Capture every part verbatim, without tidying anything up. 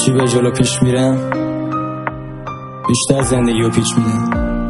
هرچی به جلو پیش میرم بیشتر زندگی رو پیچ میدم.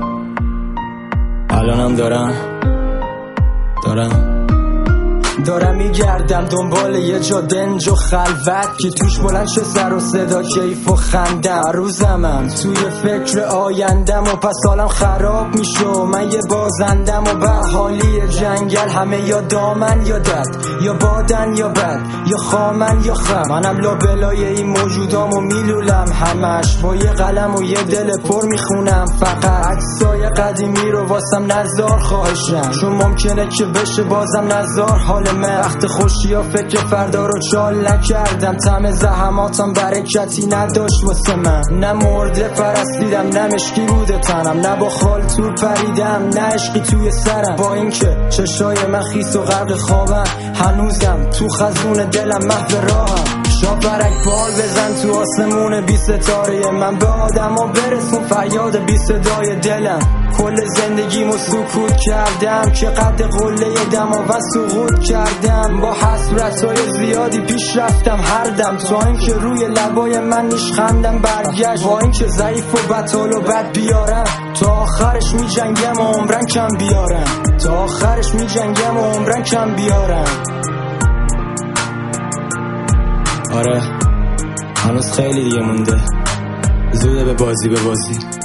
الانم دارم دارم دارم میگردم دنبال یه جا دنج و خلوت که توش بلند شه سر و صدا کیف و خندم. هر روزمم توی فکر آیندم و پس حالم خراب میشه. من یه بازندم و به حالی جنگل، همه یا دامن یا دد، یا بادن یا بد، یا خامن یا خم. منم لابلای این موجودام و میلولم همش با یه قلم و یه دل پر میخونم. فقط عکسای قدیمی رو واسم نزار خواهشم، چون ممکنه که بشه بازم نزار حال من. وقت خوشی ها فکر فردا رو چال نکردم، طعم زحماتم برکتی نداشت واسه من. نه مرده پرستیدم نه مشکی بوده تنم، نه با خال تو پریدم نه عشقی توی سرم. با اینکه چشای من خیس و غرق خوابم، هنوزم تو خزون دلم محو راهم. شاپرک بال بزن تو آسمون بی ستاره من، به آدم ها برسون فریاد بی صدای دلم. کل زندگیمو سکوت کردم که قد قله دماوند سقوط کردم. با حسرتهای زیادی پیش رفتم هر دم، تا اینکه روی لبای من نیشخندم برگشت. با اینکه ضعیف و بطال و بد بیارم، تا آخرش می جنگم و عمرن کم بیارم. تا آخرش می جنگم و عمرن کم بیارم. آره هنوز خیلی دیگه مونده، زوده به بازی به بازی.